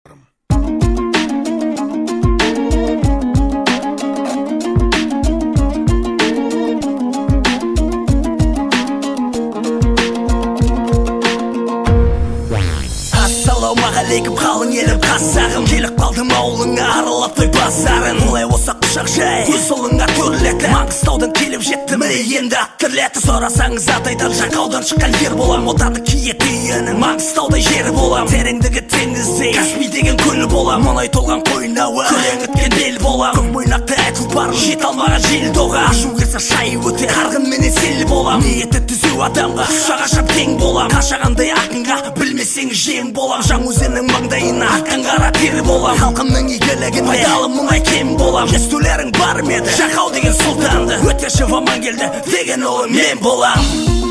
Ассалаумағалейкум қалың елім қазағым, келіп қалдым ауылыңа аралап той базарын. Олай болса құшақ жай, көз ұлыңа төрлеті, Маңғыстаудан келіп жетті міне енді аттірлеті. Сорасаңыз атайдан Жақаудан шыққан ер болам, отаны киеті үйенің Маңғыстаудай жері болам. Тереңдігі теңіздей, Каспий деген көл болам. Мұнай толған қойнауы, күрең өткен бел болам. Көк мойнақты әкіл бар, жет алмаған жел доға. Ашу керсе шай өте, қарғын менен сел болам. Ниеті түзу адамға, құшақ ашап кең болам. Қашағандай ақынға, білмесең жем болам. Жаңөзеннің маңдайына аққан қара тері болам. Халқымның игілігіне пайдалы мұнай кем болам. Естулерің бар меді, Жақау деген сұлтанды, өте шып аман келді деген ұлы мен болам.